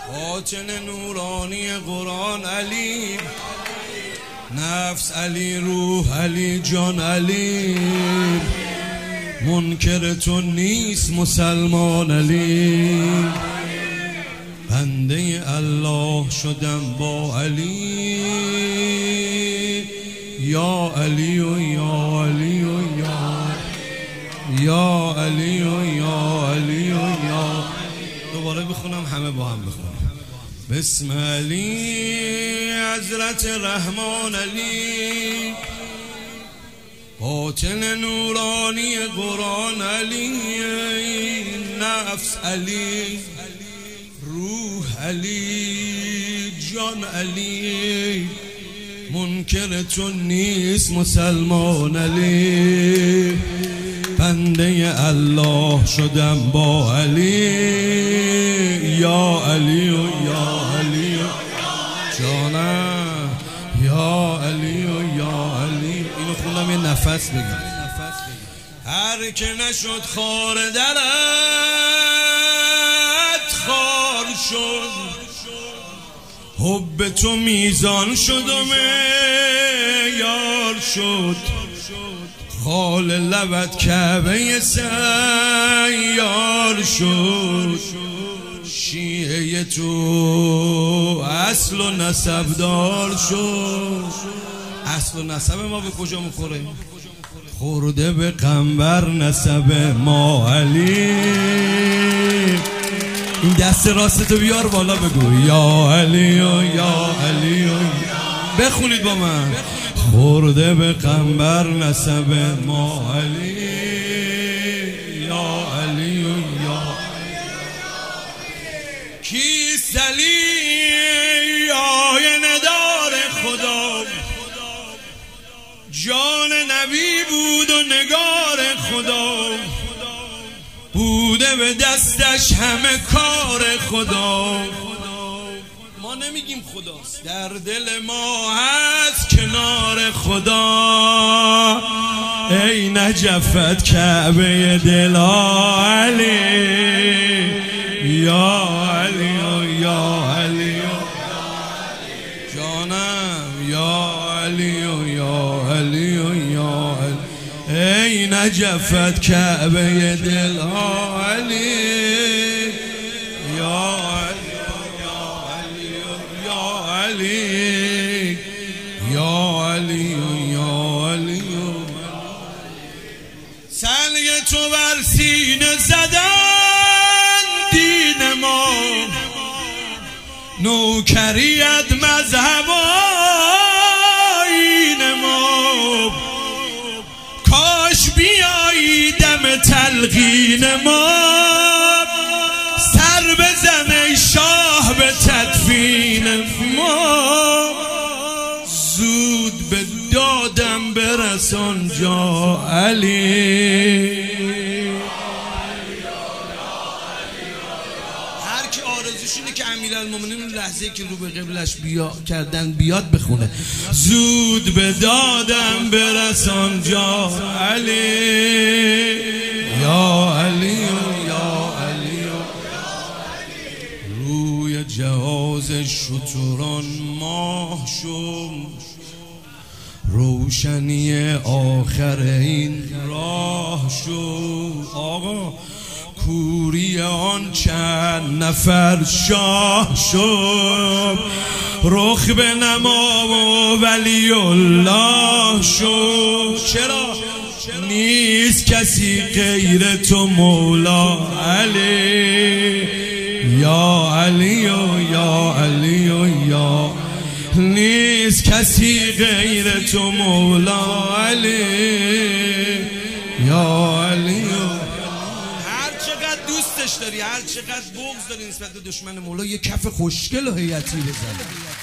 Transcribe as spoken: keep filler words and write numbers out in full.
باطن نورانی قرآن علی، نفس علی، روح علی، جان علی، منکر تو نیست مسلمان علی. بنده الله شدم با علی، یا علی و یا علی و یا یا علی و یا علی و یا. دوباره بخونم، همه با هم بخونم. بسم علی حضرت رحمان علی، باطن نورانی قرآن علی، نفس علی، روح علی، جان علی، منکر تو نیست مسلمان علی. بنده الله شدم با علی، یا علی و یا علی و جانم، یا علی و یا علی. اینو خوندم یه نفس بگم. هر که نشد خار درت خار شد، حب تو میزان شد و معیار شد، خال لبت کعبه سیار شد، شیعه تو اصل و نسب دار شد. اصل و نسب ما به کجا میخوره؟ خورده به قنبر نسب ما علی. این دست راستتو بیار بالا بگو، یا علی و یا علی و. بخونید با من. خورده به قنبر نسب ما علی، یا علی و یا. کیست علی؟ آینه دار خدا، جان نبی بود و نگار خدا، بوده به دستش همه کار خدا. ما نمیگیم خداست، در دل ما هست کنار خدا. ای نجفت کعبه دلا علی، یا علی و یا علی و جانم، یا علی و یا علی و یا علی. ای نجفت کعبه دلا علی، یا علی، یا علی و یا علی. سلگ تو بر سینه زدن دین ما، نوکریت مذهب آیین ما، کاش بیایی دم تلقین ما، سر بزن ای شاه به تدفین ما. زود به دادم برسان جا علی. هر کی آرزوش اینه که امیرالمومنین اون لحظه که رو به قبلش بیا کردن بیاد بخونه. زود به دادم برسان جا علی، یا علی و یا علی و. روی جهاز شتران ماه شد، روشنی آخر این راه شد. آقا کوری آن چند نفر شاه شد، رخ به نما و ولی الله شد. چرا؟ نیست کسی غیر تو مولا علی، یا علی و یا علی و یا. نیست کسی غیر تو مولا علی، یا علی و. هر چقدر دوستش داری، هر چقدر بغض داری نسبت به دشمن مولا، یه کف خوشگل و هیئتی بزن.